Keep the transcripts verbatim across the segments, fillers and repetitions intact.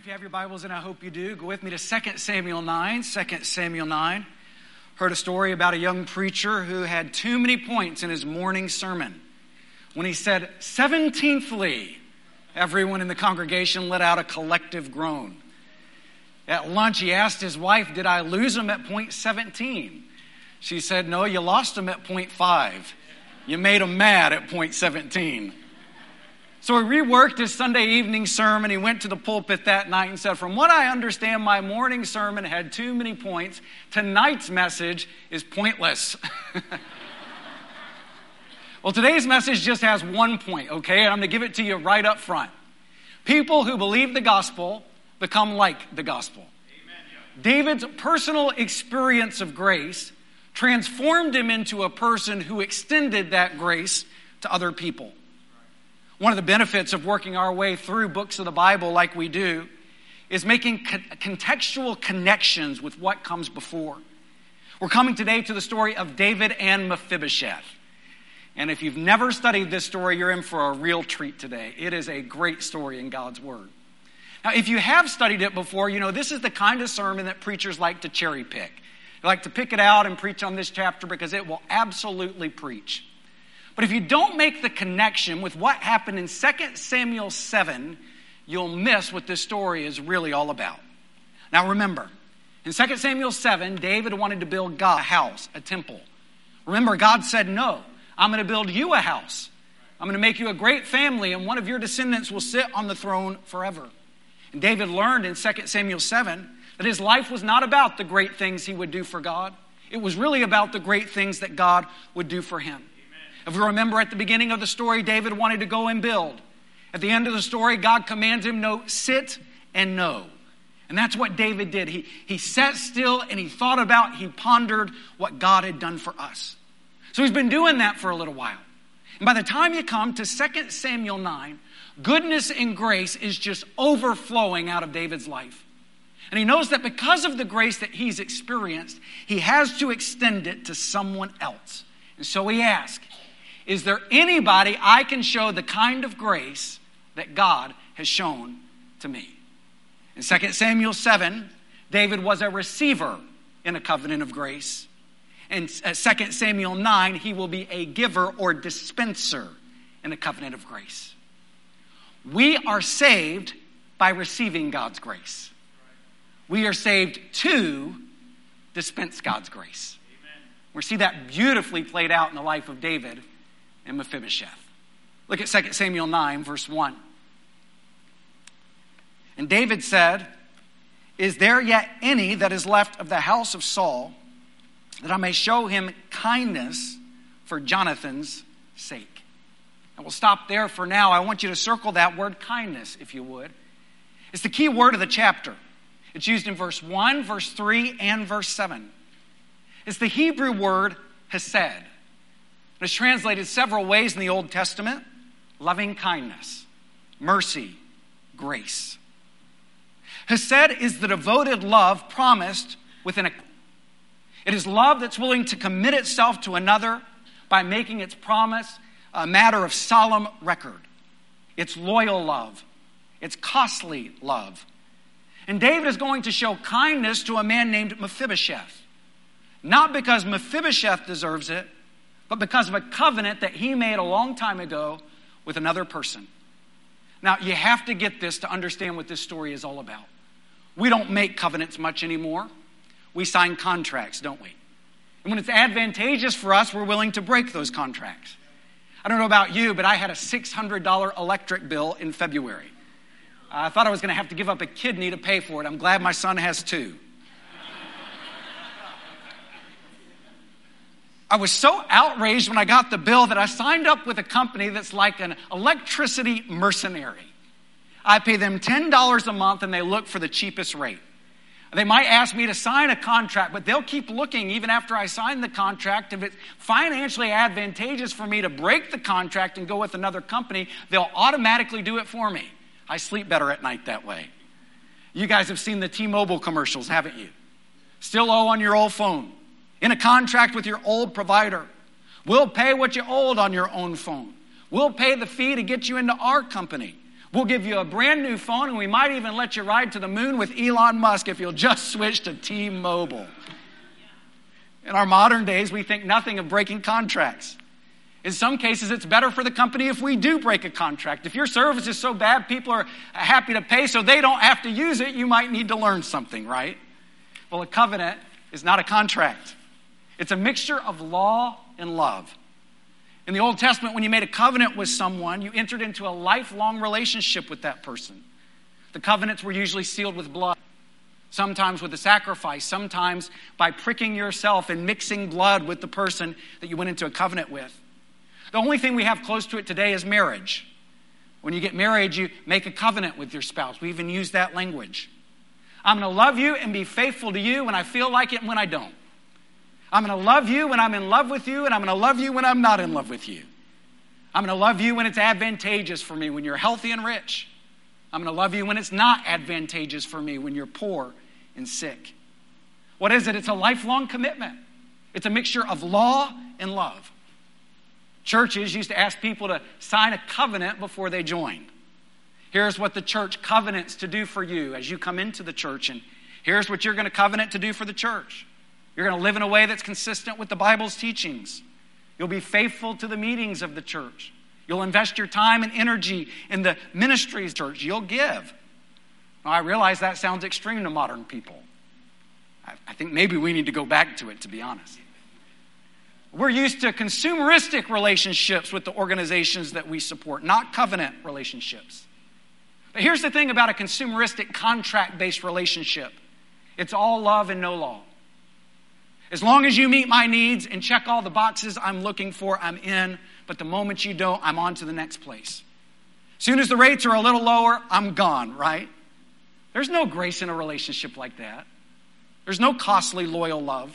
If you have your Bibles, and I hope you do, go with me to Second Samuel nine. Second Samuel nine. Heard a story about a young preacher who had too many points in his morning sermon. When he said, seventeenthly, everyone in the congregation let out a collective groan. At lunch, he asked his wife, did I lose him at point seventeen? She said, no, you lost him at point five. You made him mad at point seventeen. So he reworked his Sunday evening sermon. He went to the pulpit that night and said, from what I understand, my morning sermon had too many points. Tonight's message is pointless. Well, today's message just has one point, okay? And I'm going to give it to you right up front. People who believe the gospel become like the gospel. Amen. David's personal experience of grace transformed him into a person who extended that grace to other people. One of the benefits of working our way through books of the Bible like we do is making co- contextual connections with what comes before. We're coming today to the story of David and Mephibosheth. And if you've never studied this story, you're in for a real treat today. It is a great story in God's Word. Now, if you have studied it before, you know this is the kind of sermon that preachers like to cherry pick. They like to pick it out and preach on this chapter because it will absolutely preach. But if you don't make the connection with what happened in Second Samuel seven, you'll miss what this story is really all about. Now remember, in Second Samuel seven, David wanted to build God a house, a temple. Remember, God said, no, I'm going to build you a house. I'm going to make you a great family, and one of your descendants will sit on the throne forever. And David learned in Second Samuel seven that his life was not about the great things he would do for God. It was really about the great things that God would do for him. If we remember at the beginning of the story, David wanted to go and build. At the end of the story, God commands him, no, sit and know. And that's what David did. He, he sat still and he thought about, he pondered what God had done for us. So he's been doing that for a little while. And by the time you come to Second Samuel nine, goodness and grace is just overflowing out of David's life. And he knows that because of the grace that he's experienced, he has to extend it to someone else. And so he asks, is there anybody I can show the kind of grace that God has shown to me? In Second Samuel seven, David was a receiver in a covenant of grace. In Second Samuel nine, he will be a giver or dispenser in a covenant of grace. We are saved by receiving God's grace. We are saved to dispense God's grace. We see that beautifully played out in the life of David and Mephibosheth. Look at Second Samuel nine, verse one. And David said, is there yet any that is left of the house of Saul, that I may show him kindness for Jonathan's sake? And we'll stop there for now. I want you to circle that word kindness, if you would. It's the key word of the chapter. It's used in verse one, verse three, and verse seven. It's the Hebrew word hesed. It's translated several ways in the Old Testament: loving kindness, mercy, grace. Hesed is the devoted love promised within a... It is love that's willing to commit itself to another by making its promise a matter of solemn record. It's loyal love. It's costly love. And David is going to show kindness to a man named Mephibosheth. Not because Mephibosheth deserves it, but because of a covenant that he made a long time ago with another person. Now, you have to get this to understand what this story is all about. We don't make covenants much anymore. We sign contracts, don't we? And when it's advantageous for us, we're willing to break those contracts. I don't know about you, but I had a six hundred dollars electric bill in February. I thought I was going to have to give up a kidney to pay for it. I'm glad my son has two. I was so outraged when I got the bill that I signed up with a company that's like an electricity mercenary. I pay them ten dollars a month and they look for the cheapest rate. They might ask me to sign a contract, but they'll keep looking even after I sign the contract. If it's financially advantageous for me to break the contract and go with another company, they'll automatically do it for me. I sleep better at night that way. You guys have seen the T-Mobile commercials, haven't you? Still owe on your old phone. In a contract with your old provider. We'll pay what you owed on your own phone. We'll pay the fee to get you into our company. We'll give you a brand new phone, and we might even let you ride to the moon with Elon Musk if you'll just switch to T-Mobile. In our modern days, we think nothing of breaking contracts. In some cases, it's better for the company if we do break a contract. If your service is so bad, people are happy to pay so they don't have to use it, you might need to learn something, right? Well, a covenant is not a contract. It's a mixture of law and love. In the Old Testament, when you made a covenant with someone, you entered into a lifelong relationship with that person. The covenants were usually sealed with blood, sometimes with a sacrifice, sometimes by pricking yourself and mixing blood with the person that you went into a covenant with. The only thing we have close to it today is marriage. When you get married, you make a covenant with your spouse. We even use that language. I'm going to love you and be faithful to you when I feel like it and when I don't. I'm going to love you when I'm in love with you, and I'm going to love you when I'm not in love with you. I'm going to love you when it's advantageous for me, when you're healthy and rich. I'm going to love you when it's not advantageous for me, when you're poor and sick. What is it? It's a lifelong commitment. It's a mixture of law and love. Churches used to ask people to sign a covenant before they join. Here's what the church covenants to do for you as you come into the church, and here's what you're going to covenant to do for the church. You're going to live in a way that's consistent with the Bible's teachings. You'll be faithful to the meetings of the church. You'll invest your time and energy in the ministries of the church. You'll give. Now, I realize that sounds extreme to modern people. I, I think maybe we need to go back to it, to be honest. We're used to consumeristic relationships with the organizations that we support, not covenant relationships. But here's the thing about a consumeristic contract-based relationship. It's all love and no law. As long as you meet my needs and check all the boxes I'm looking for, I'm in. But the moment you don't, I'm on to the next place. As soon as the rates are a little lower, I'm gone, right? There's no grace in a relationship like that. There's no costly, loyal love.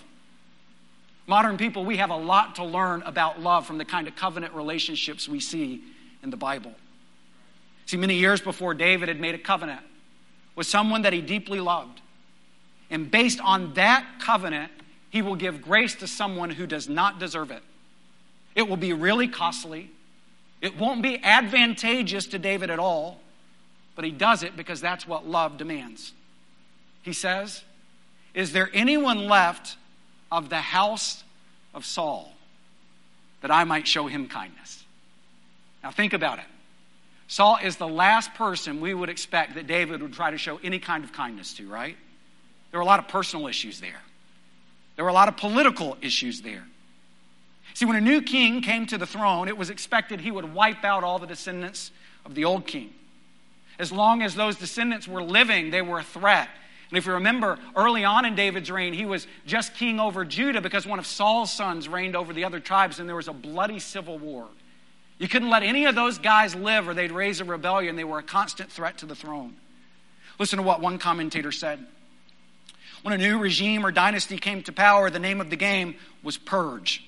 Modern people, we have a lot to learn about love from the kind of covenant relationships we see in the Bible. See, many years before, David had made a covenant with someone that he deeply loved. And based on that covenant, he will give grace to someone who does not deserve it. It will be really costly. It won't be advantageous to David at all, but he does it because that's what love demands. He says, "Is there anyone left of the house of Saul that I might show him kindness?" Now think about it. Saul is the last person we would expect that David would try to show any kind of kindness to, right? There were a lot of personal issues there. There were a lot of political issues there. See, when a new king came to the throne, it was expected he would wipe out all the descendants of the old king. As long as those descendants were living, they were a threat. And if you remember, early on in David's reign, he was just king over Judah because one of Saul's sons reigned over the other tribes, and there was a bloody civil war. You couldn't let any of those guys live or they'd raise a rebellion. They were a constant threat to the throne. Listen to what one commentator said. When a new regime or dynasty came to power, the name of the game was purge.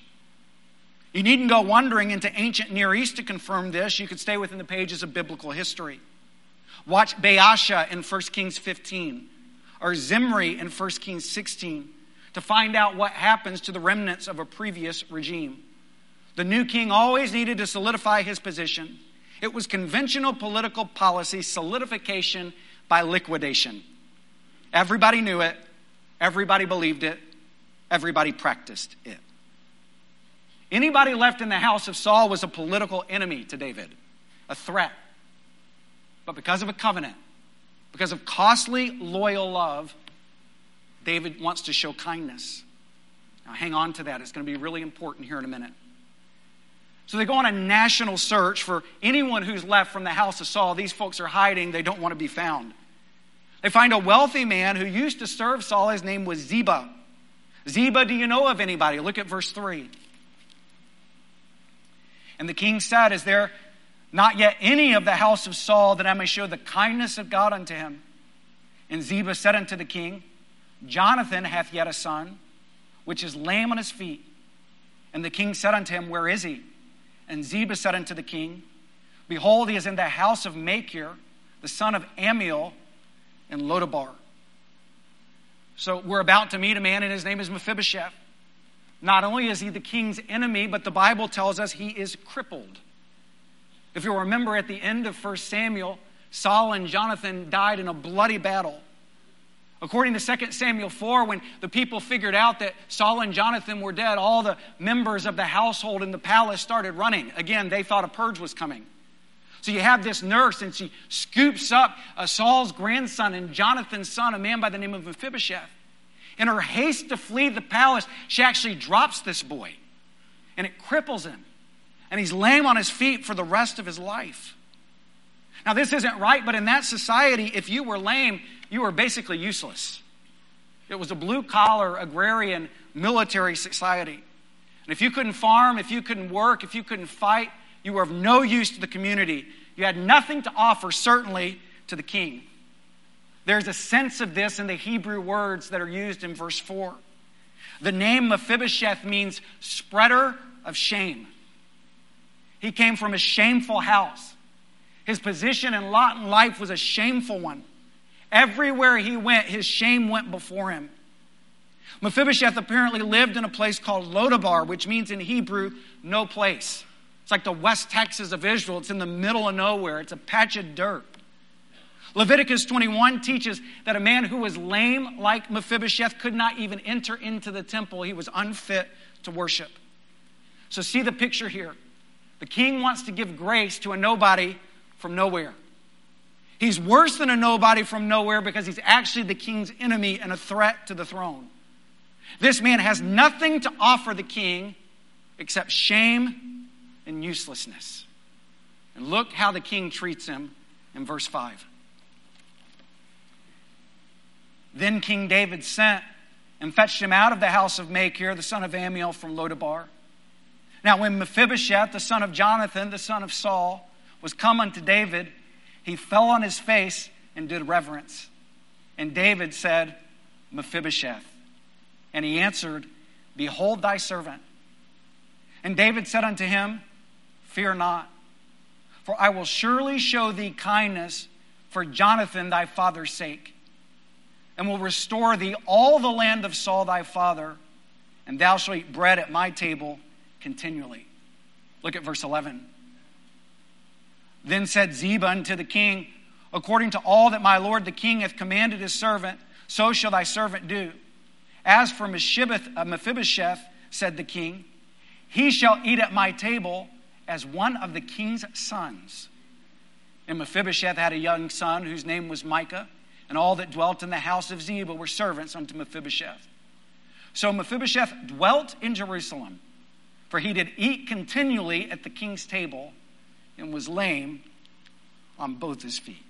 You needn't go wandering into ancient Near East to confirm this. You could stay within the pages of biblical history. Watch Baasha in First Kings fifteen or Zimri in First Kings sixteen to find out what happens to the remnants of a previous regime. The new king always needed to solidify his position. It was conventional political policy solidification by liquidation. Everybody knew it. Everybody believed it. Everybody practiced it. Anybody left in the house of Saul was a political enemy to David, a threat. But because of a covenant, because of costly, loyal love, David wants to show kindness. Now hang on to that. It's going to be really important here in a minute. So they go on a national search for anyone who's left from the house of Saul. These folks are hiding. They don't want to be found. They find a wealthy man who used to serve Saul. His name was Ziba. Ziba, do you know of anybody? Look at verse three. And the king said, "Is there not yet any of the house of Saul that I may show the kindness of God unto him?" And Ziba said unto the king, "Jonathan hath yet a son, which is lame on his feet." And the king said unto him, "Where is he?" And Ziba said unto the king, "Behold, he is in the house of Machir, the son of Ammiel, in Lodabar." So we're about to meet a man, and his name is Mephibosheth. Not only is he the king's enemy, but the Bible tells us he is crippled. If you'll remember at the end of First Samuel, Saul and Jonathan died in a bloody battle. According to Second Samuel four, when the people figured out that Saul and Jonathan were dead, all the members of the household in the palace started running. Again, they thought a purge was coming. So you have this nurse, and she scoops up uh, Saul's grandson and Jonathan's son, a man by the name of Mephibosheth. In her haste to flee the palace, she actually drops this boy, and it cripples him. And he's lame on his feet for the rest of his life. Now, this isn't right, but in that society, if you were lame, you were basically useless. It was a blue-collar, agrarian, military society. And if you couldn't farm, if you couldn't work, if you couldn't fight, you were of no use to the community. You had nothing to offer, certainly, to the king. There's a sense of this in the Hebrew words that are used in verse four. The name Mephibosheth means spreader of shame. He came from a shameful house. His position and lot in life was a shameful one. Everywhere he went, his shame went before him. Mephibosheth apparently lived in a place called Lodabar, which means in Hebrew, no place. It's like the West Texas of Israel. It's in the middle of nowhere. It's a patch of dirt. Leviticus twenty-one teaches that a man who was lame like Mephibosheth could not even enter into the temple. He was unfit to worship. So see the picture here. The king wants to give grace to a nobody from nowhere. He's worse than a nobody from nowhere because he's actually the king's enemy and a threat to the throne. This man has nothing to offer the king except shame and uselessness. And look how the king treats him in verse five. Then King David sent and fetched him out of the house of Machir, the son of Ammiel, from Lodabar. Now when Mephibosheth, the son of Jonathan, the son of Saul, was come unto David, he fell on his face and did reverence. And David said, Mephibosheth. And he answered, Behold thy servant. And David said unto him, Fear not, for I will surely show thee kindness for Jonathan thy father's sake, and will restore thee all the land of Saul thy father, and thou shalt eat bread at my table continually. Look at verse eleven. Then said Ziba unto the king, According to all that my lord the king hath commanded his servant, so shall thy servant do. As for Mephibosheth, said the king, he shall eat at my table as one of the king's sons. And Mephibosheth had a young son whose name was Micah, and all that dwelt in the house of Ziba were servants unto Mephibosheth. So Mephibosheth dwelt in Jerusalem, for he did eat continually at the king's table, and was lame on both his feet.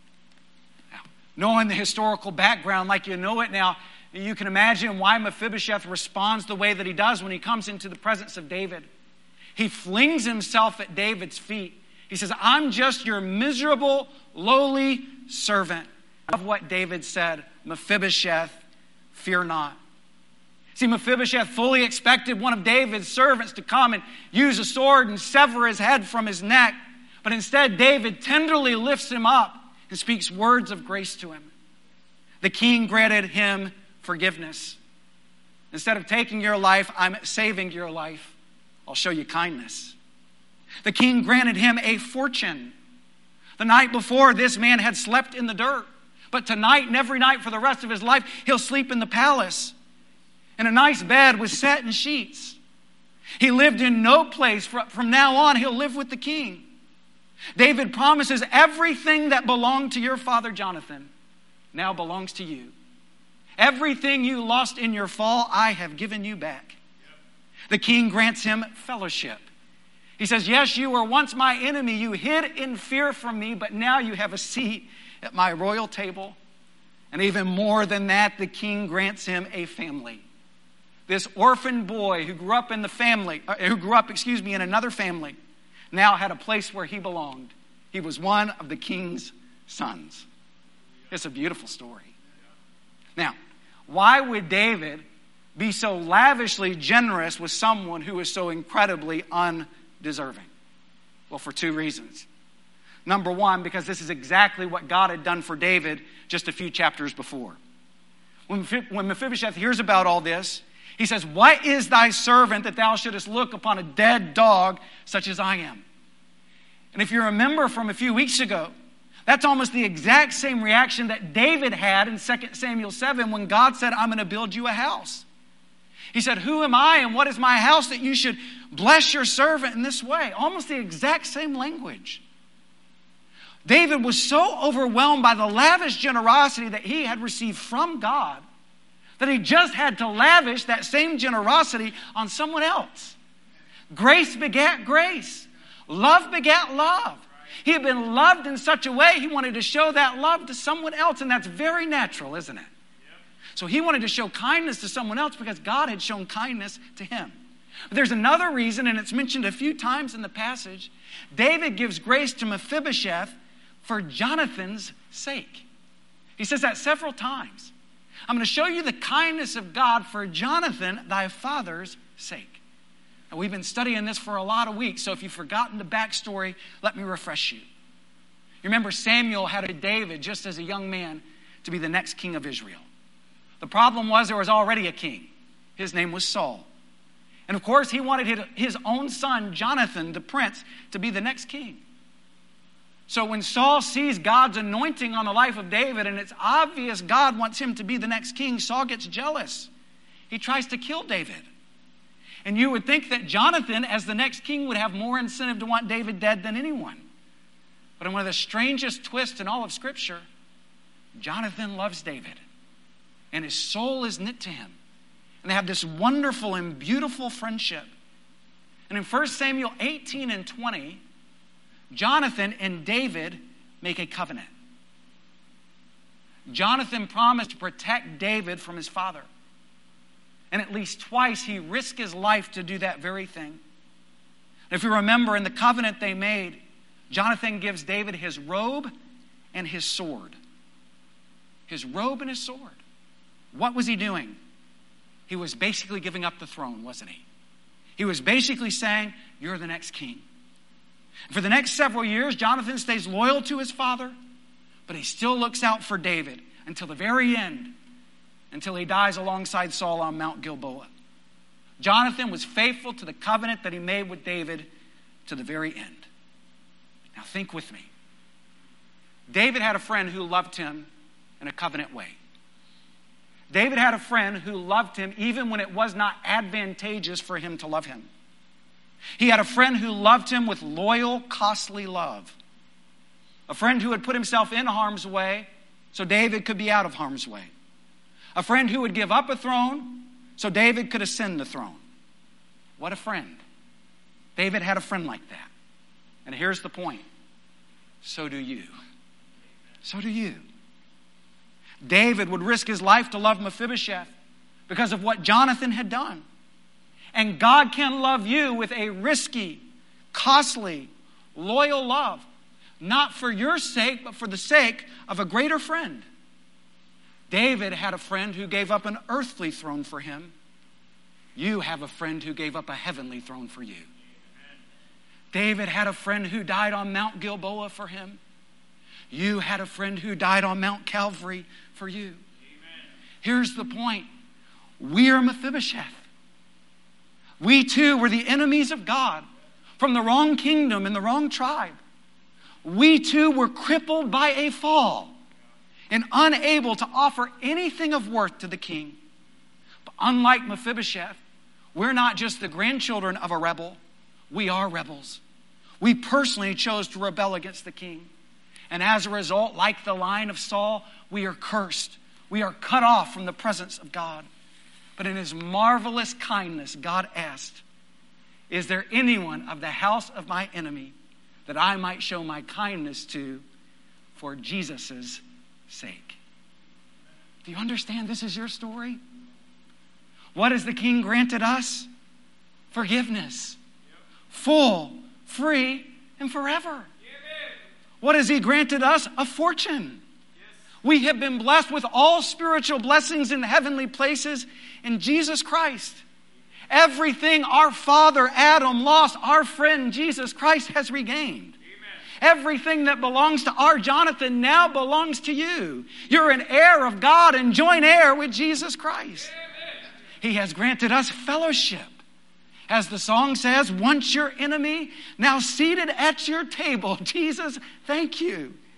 Now, knowing the historical background like you know it now, you can imagine why Mephibosheth responds the way that he does when he comes into the presence of David. He flings himself at David's feet. He says, I'm just your miserable, lowly servant. Of what David said, Mephibosheth, fear not. See, Mephibosheth fully expected one of David's servants to come and use a sword and sever his head from his neck. But instead, David tenderly lifts him up and speaks words of grace to him. The king granted him forgiveness. Instead of taking your life, I'm saving your life. I'll show you kindness. The king granted him a fortune. The night before, this man had slept in the dirt. But tonight and every night for the rest of his life, he'll sleep in the palace, in a nice bed with satin sheets. He lived in no place. From now on, he'll live with the king. David promises everything that belonged to your father Jonathan now belongs to you. Everything you lost in your fall, I have given you back. The king grants him fellowship. He says, yes, you were once my enemy. You hid in fear from me, but now you have a seat at my royal table. And even more than that, the king grants him a family. This orphan boy who grew up in the family, uh, who grew up, excuse me, in another family, now had a place where he belonged. He was one of the king's sons. It's a beautiful story. Now, why would David be so lavishly generous with someone who is so incredibly undeserving? Well, for two reasons. Number one, because this is exactly what God had done for David just a few chapters before. When Mephibosheth hears about all this, he says, what is thy servant that thou shouldest look upon a dead dog such as I am? And if you remember from a few weeks ago, That's almost the exact same reaction that David had in Second Samuel seven when God said, I'm going to build you a house. He said, who am I and what is my house that you should bless your servant in this way? Almost the exact same language. David was so overwhelmed by the lavish generosity that he had received from God that he just had to lavish that same generosity on someone else. Grace begat grace. Love begat love. He had been loved in such a way, he wanted to show that love to someone else, and that's very natural, isn't it? So he wanted to show kindness to someone else because God had shown kindness to him. But there's another reason, and it's mentioned a few times in the passage. David gives grace to Mephibosheth for Jonathan's sake. He says that several times. I'm going to show you the kindness of God for Jonathan, thy father's sake. Now, we've been studying this for a lot of weeks, so if you've forgotten the backstory, let me refresh you. You remember Samuel had a David just as a young man to be the next king of Israel. The problem was there was already a king. His name was Saul. And of course, he wanted his own son, Jonathan, the prince, to be the next king. So when Saul sees God's anointing on the life of David, and it's obvious God wants him to be the next king, Saul gets jealous. He tries to kill David. And you would think that Jonathan, as the next king, would have more incentive to want David dead than anyone. But in one of the strangest twists in all of Scripture, Jonathan loves David. And his soul is knit to him. And they have this wonderful and beautiful friendship. And in First Samuel eighteen and twenty, Jonathan and David make a covenant. Jonathan promised to protect David from his father. And at least twice he risked his life to do that very thing. If you remember, in the covenant they made, Jonathan gives David his robe and his sword. His robe and his sword. What was he doing? He was basically giving up the throne, wasn't he? He was basically saying, you're the next king. For the next several years, Jonathan stays loyal to his father, but he still looks out for David until the very end, until he dies alongside Saul on Mount Gilboa. Jonathan was faithful to the covenant that he made with David to the very end. Now think with me. David had a friend who loved him in a covenant way. David had a friend who loved him even when it was not advantageous for him to love him. He had a friend who loved him with loyal, costly love. A friend who would put himself in harm's way so David could be out of harm's way. A friend who would give up a throne so David could ascend the throne. What a friend. David had a friend like that. And here's the point. So do you. So do you. David would risk his life to love Mephibosheth because of what Jonathan had done. And God can love you with a risky, costly, loyal love. Not for your sake, but for the sake of a greater friend. David had a friend who gave up an earthly throne for him. You have a friend who gave up a heavenly throne for you. David had a friend who died on Mount Gilboa for him. You had a friend who died on Mount Calvary for you. Amen. Here's the point. We are Mephibosheth. We too were the enemies of God from the wrong kingdom and the wrong tribe. We too were crippled by a fall and unable to offer anything of worth to the king. But unlike Mephibosheth, we're not just the grandchildren of a rebel. We are rebels. We personally chose to rebel against the king. And as a result, like the line of Saul, we are cursed. We are cut off from the presence of God. But in his marvelous kindness, God asked, is there anyone of the house of my enemy that I might show my kindness to for Jesus' sake? Do you understand this is your story? What has the king granted us? Forgiveness. Full, free, and forever. What has he granted us? A fortune. We have been blessed with all spiritual blessings in heavenly places in Jesus Christ. Everything our father Adam lost, our friend Jesus Christ has regained. Amen. Everything that belongs to our Jonathan now belongs to you. You're an heir of God and joint heir with Jesus Christ. Amen. He has granted us fellowship. As the song says, once your enemy, now seated at your table. Jesus, thank you.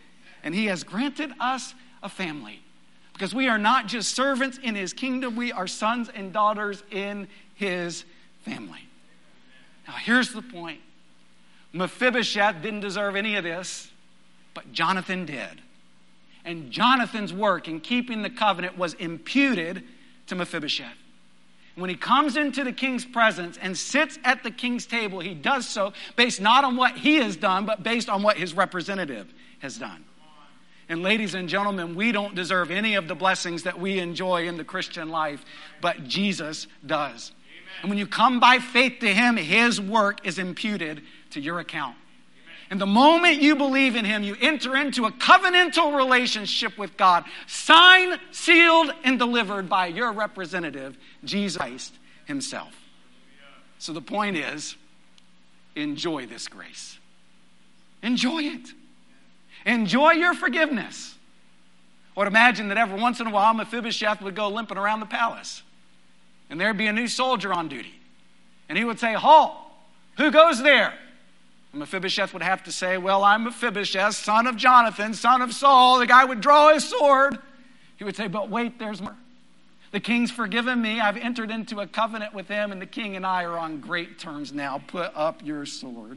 And he has granted us a family. Because we are not just servants in his kingdom, we are sons and daughters in his family. Now here's the point. Mephibosheth didn't deserve any of this, but Jonathan did. And Jonathan's work in keeping the covenant was imputed to Mephibosheth. When he comes into the king's presence and sits at the king's table, he does so based not on what he has done, but based on what his representative has done. And ladies and gentlemen, we don't deserve any of the blessings that we enjoy in the Christian life, but Jesus does. Amen. And when you come by faith to him, his work is imputed to your account. Amen. And the moment you believe in him, you enter into a covenantal relationship with God, signed, sealed, and delivered by your representative, Jesus Christ himself. So the point is, enjoy this grace. Enjoy it. Enjoy your forgiveness. I would imagine that every once in a while, Mephibosheth would go limping around the palace. And there'd be a new soldier on duty. And he would say, halt, who goes there? And Mephibosheth would have to say, well, I'm Mephibosheth, son of Jonathan, son of Saul. The guy would draw his sword. He would say, but wait, there's more. The king's forgiven me. I've entered into a covenant with him, and the king and I are on great terms now. Put up your sword.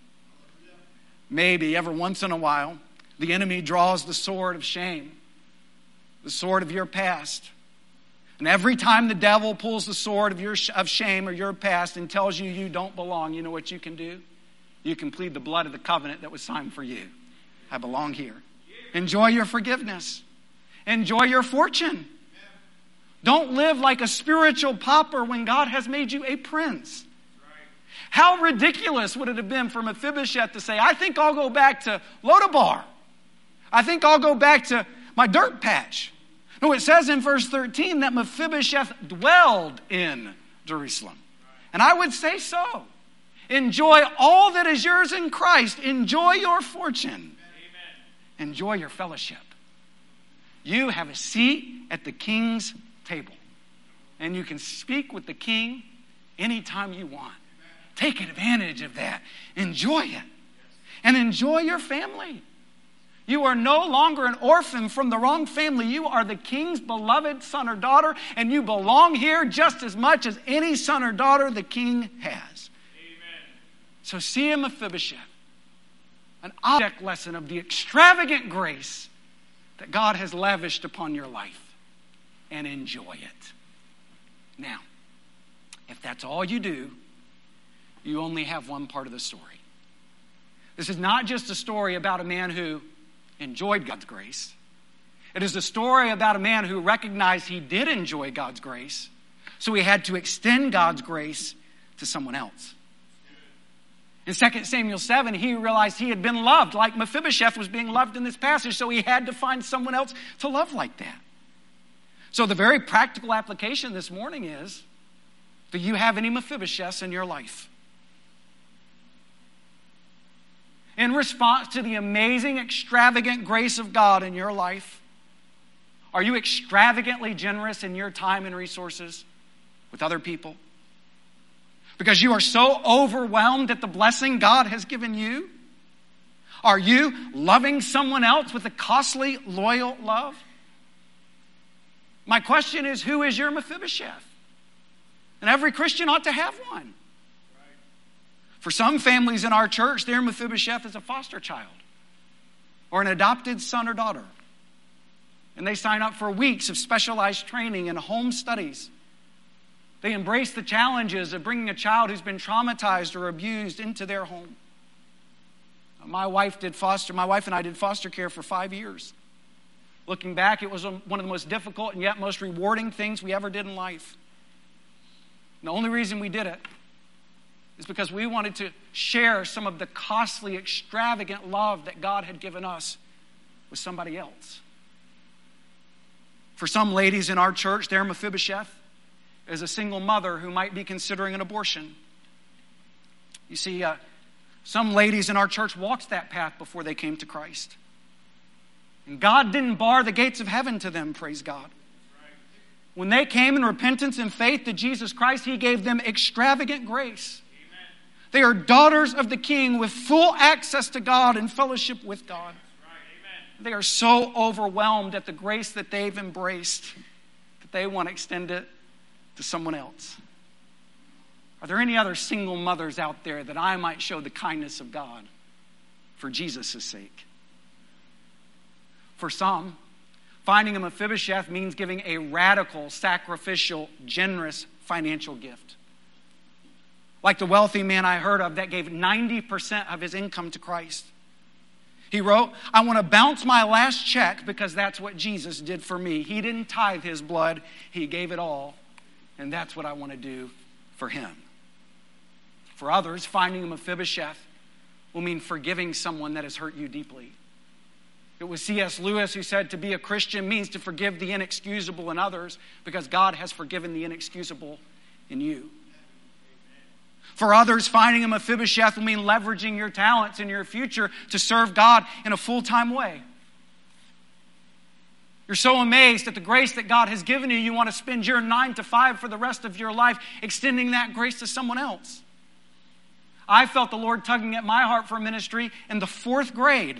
Maybe every once in a while, the enemy draws the sword of shame, the sword of your past. And every time the devil pulls the sword of your of shame or your past and tells you you don't belong, you know what you can do? You can plead the blood of the covenant that was signed for you. I belong here. Enjoy your forgiveness. Enjoy your fortune. Don't live like a spiritual pauper when God has made you a prince. How ridiculous would it have been for Mephibosheth to say, I think I'll go back to Lodabar. I think I'll go back to my dirt patch. No, it says in verse thirteen that Mephibosheth dwelled in Jerusalem. And I would say so. Enjoy all that is yours in Christ. Enjoy your fortune. Amen. Enjoy your fellowship. You have a seat at the king's table. And you can speak with the king anytime you want. Take advantage of that. Enjoy it. And enjoy your family. You are no longer an orphan from the wrong family. You are the king's beloved son or daughter, and you belong here just as much as any son or daughter the king has. Amen. So see in Mephibosheth an object lesson of the extravagant grace that God has lavished upon your life, and enjoy it. Now, if that's all you do, you only have one part of the story. This is not just a story about a man who enjoyed God's grace. It is a story about a man who recognized he did enjoy God's grace, so he had to extend God's grace to someone else. In Second Samuel seven, he realized he had been loved like Mephibosheth was being loved in this passage, so he had to find someone else to love like that. So the very practical application this morning is, do you have any Mephibosheths in your life? In response to the amazing, extravagant grace of God in your life, are you extravagantly generous in your time and resources with other people? Because you are so overwhelmed at the blessing God has given you? Are you loving someone else with a costly, loyal love? My question is, who is your Mephibosheth? And every Christian ought to have one. For some families in our church, their Mephibosheth is a foster child or an adopted son or daughter. And they sign up for weeks of specialized training and home studies. They embrace the challenges of bringing a child who's been traumatized or abused into their home. My wife did foster, my wife and I did foster care for five years. Looking back, it was one of the most difficult and yet most rewarding things we ever did in life. And the only reason we did it is because we wanted to share some of the costly, extravagant love that God had given us with somebody else. For some ladies in our church, their Mephibosheth is a single mother who might be considering an abortion. You see, uh, some ladies in our church walked that path before they came to Christ. And God didn't bar the gates of heaven to them, praise God. When they came in repentance and faith to Jesus Christ, He gave them extravagant grace. They are daughters of the King with full access to God and fellowship with God. they are so overwhelmed at the grace that they've embraced that they want to extend it to someone else. Are there any other single mothers out there that I might show the kindness of God for Jesus' sake? For some, finding a Mephibosheth means giving a radical, sacrificial, generous financial gift. Like the wealthy man I heard of that gave ninety percent of his income to Christ. He wrote, I want to bounce my last check because that's what Jesus did for me. He didn't tithe his blood. He gave it all. And that's what I want to do for him. For others, finding a Mephibosheth will mean forgiving someone that has hurt you deeply. It was C S Lewis who said to be a Christian means to forgive the inexcusable in others because God has forgiven the inexcusable in you. For others, finding a Mephibosheth will mean leveraging your talents in your future to serve God in a full-time way. You're so amazed at the grace that God has given you, you want to spend your nine to five for the rest of your life extending that grace to someone else. I felt the Lord tugging at my heart for ministry in the fourth grade.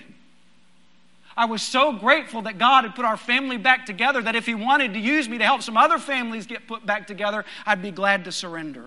I was so grateful that God had put our family back together that if He wanted to use me to help some other families get put back together, I'd be glad to surrender.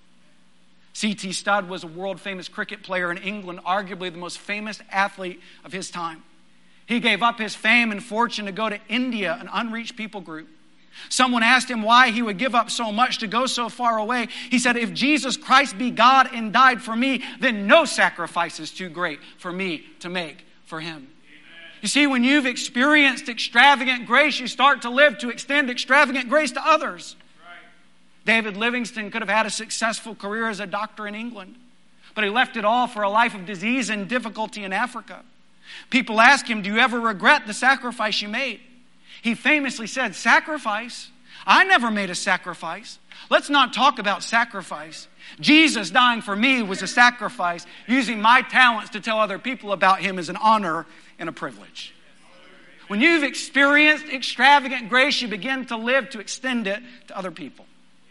C T Studd was a world-famous cricket player in England, arguably the most famous athlete of his time. He gave up his fame and fortune to go to India, an unreached people group. Someone asked him why he would give up so much to go so far away. He said, if Jesus Christ be God and died for me, then no sacrifice is too great for me to make for Him. You see, when you've experienced extravagant grace, you start to live to extend extravagant grace to others. Right. David Livingstone could have had a successful career as a doctor in England, but he left it all for a life of disease and difficulty in Africa. People ask him, do you ever regret the sacrifice you made? He famously said, sacrifice? I never made a sacrifice. Let's not talk about sacrifice. Jesus dying for me was a sacrifice. Using my talents to tell other people about Him is an honor and a privilege. When you've experienced extravagant grace, you begin to live to extend it to other people.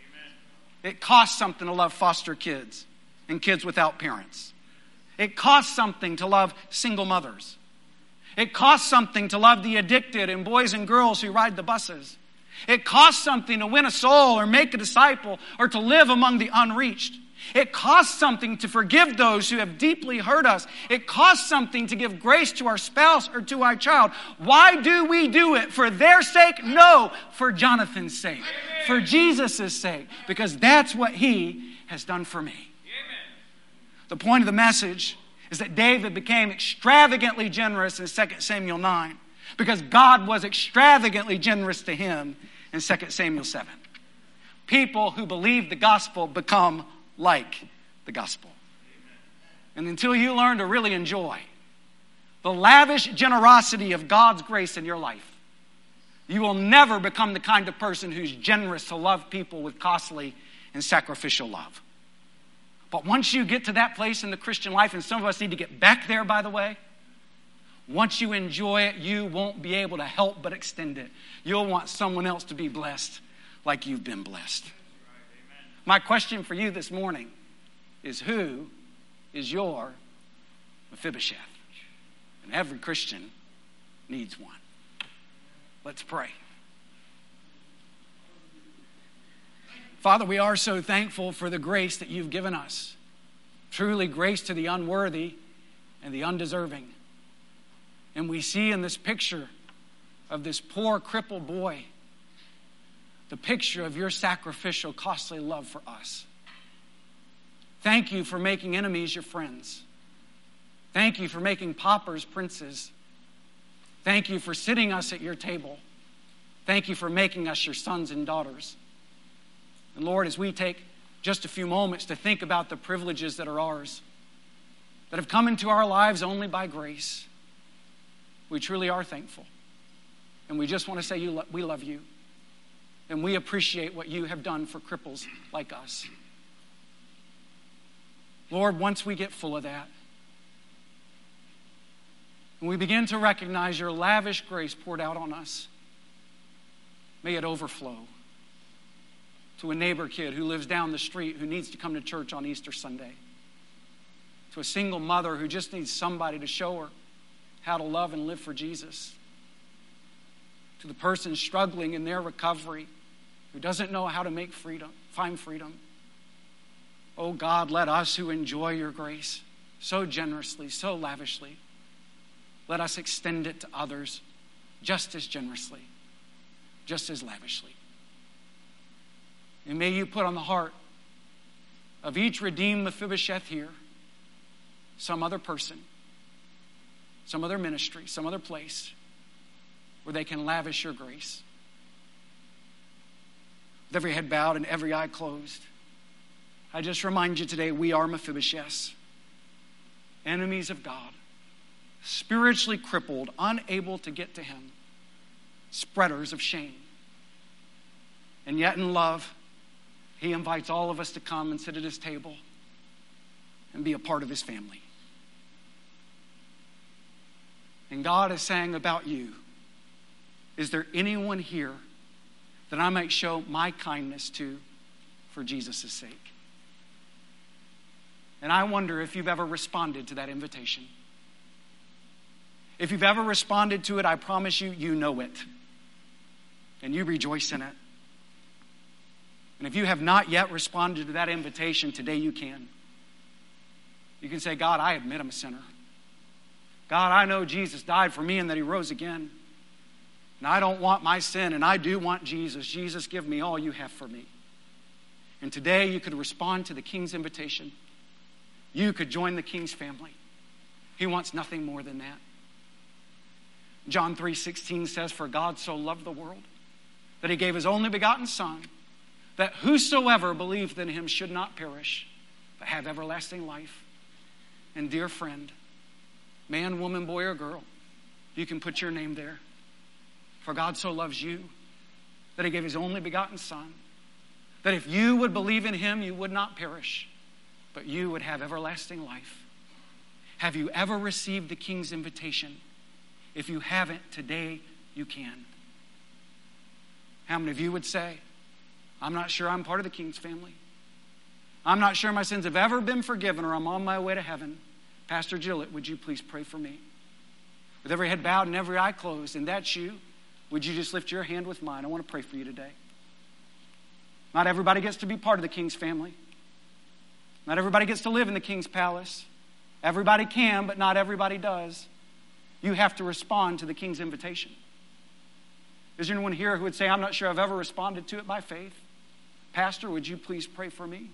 It costs something to love foster kids and kids without parents. It costs something to love single mothers. It costs something to love the addicted and boys and girls who ride the buses. It costs something to win a soul or make a disciple or to live among the unreached. It costs something to forgive those who have deeply hurt us. It costs something to give grace to our spouse or to our child. Why do we do it? For their sake? No, for Jonathan's sake. For Jesus' sake. Because that's what He has done for me. The point of the message is that David became extravagantly generous in Second Samuel nine because God was extravagantly generous to him in Second Samuel seven. People who believe the gospel become like the gospel. And until you learn to really enjoy the lavish generosity of God's grace in your life, you will never become the kind of person who's generous to love people with costly and sacrificial love. But once you get to that place in the Christian life, and some of us need to get back there, by the way, once you enjoy it, you won't be able to help but extend it. You'll want someone else to be blessed like you've been blessed. My question for you this morning is, who is your Mephibosheth? And every Christian needs one. Let's pray. Father, we are so thankful for the grace that you've given us. Truly grace to the unworthy and the undeserving. And we see in this picture of this poor crippled boy the picture of your sacrificial, costly love for us. Thank you for making enemies your friends. Thank you for making paupers princes. Thank you for sitting us at your table. Thank you for making us your sons and daughters. And Lord, as we take just a few moments to think about the privileges that are ours, that have come into our lives only by grace, we truly are thankful. And we just want to say you lo- we love you. And we appreciate what you have done for cripples like us. Lord, once we get full of that, and we begin to recognize your lavish grace poured out on us, may it overflow to a neighbor kid who lives down the street who needs to come to church on Easter Sunday, to a single mother who just needs somebody to show her how to love and live for Jesus. To the person struggling in their recovery, who doesn't know how to make freedom, find freedom. Oh God, let us who enjoy your grace so generously, so lavishly, let us extend it to others just as generously, just as lavishly. And may you put on the heart of each redeemed Mephibosheth here some other person, some other ministry, some other place where they can lavish your grace. With every head bowed and every eye closed, I just remind you today, we are Mephibosheths, enemies of God, spiritually crippled, unable to get to him, spreaders of shame. And yet in love, he invites all of us to come and sit at his table and be a part of his family. And God is saying about you, is there anyone here that I might show my kindness to for Jesus' sake? And I wonder if you've ever responded to that invitation. If you've ever responded to it, I promise you, you know it. And you rejoice in it. And if you have not yet responded to that invitation, today you can. You can say, God, I admit I'm a sinner. God, I know Jesus died for me and that he rose again. And I don't want my sin, and I do want Jesus. Jesus, give me all you have for me. And today you could respond to the King's invitation. You could join the King's family. He wants nothing more than that. John three sixteen says, for God so loved the world that he gave his only begotten Son, that whosoever believed in him should not perish, but have everlasting life. And dear friend, man, woman, boy, or girl, you can put your name there. For God so loves you that he gave his only begotten Son, that if you would believe in him, you would not perish, but you would have everlasting life. Have you ever received the King's invitation? If you haven't, today you can. How many of you would say, I'm not sure I'm part of the King's family. I'm not sure my sins have ever been forgiven or I'm on my way to heaven. Pastor Gillett, would you please pray for me? With every head bowed and every eye closed, and that's you, would you just lift your hand with mine? I want to pray for you today. Not everybody gets to be part of the King's family. Not everybody gets to live in the King's palace. Everybody can, but not everybody does. You have to respond to the King's invitation. Is there anyone here who would say, I'm not sure I've ever responded to it by faith? Pastor, would you please pray for me?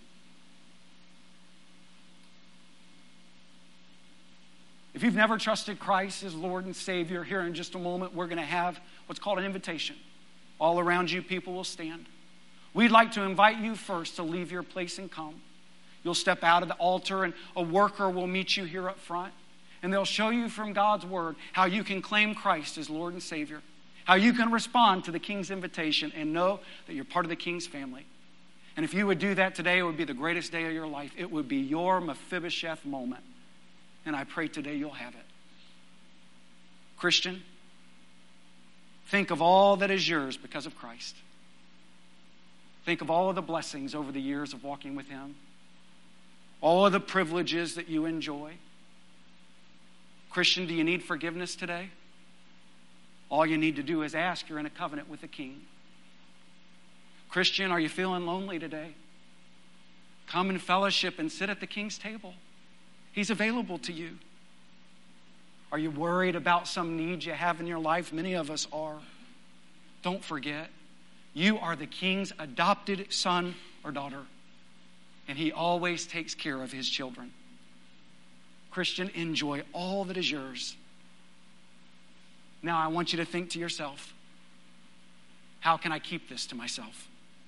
If you've never trusted Christ as Lord and Savior, here in just a moment, we're going to have what's called an invitation. All around you, people will stand. We'd like to invite you first to leave your place and come. You'll step out of the altar and a worker will meet you here up front. And they'll show you from God's word how you can claim Christ as Lord and Savior. How you can respond to the King's invitation and know that you're part of the King's family. And if you would do that today, it would be the greatest day of your life. It would be your Mephibosheth moment. And I pray today you'll have it. Christian, think of all that is yours because of Christ. Think of all of the blessings over the years of walking with him. All of the privileges that you enjoy. Christian, do you need forgiveness today? All you need to do is ask. You're in a covenant with the King. Christian, are you feeling lonely today? Come in fellowship and sit at the King's table. He's available to you. Are you worried about some needs you have in your life? Many of us are. Don't forget, you are the King's adopted son or daughter, and he always takes care of his children. Christian, enjoy all that is yours. Now I want you to think to yourself, how can I keep this to myself?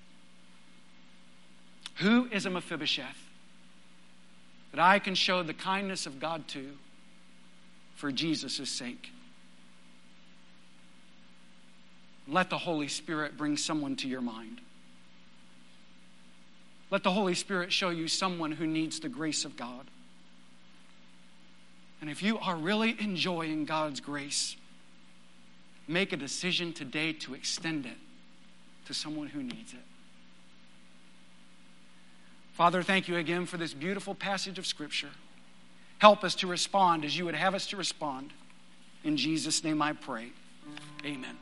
Who is a Mephibosheth that I can show the kindness of God to for Jesus' sake? Let the Holy Spirit bring someone to your mind. Let the Holy Spirit show you someone who needs the grace of God. And if you are really enjoying God's grace, make a decision today to extend it to someone who needs it. Father, thank you again for this beautiful passage of Scripture. Help us to respond as you would have us to respond. In Jesus' name I pray. Amen.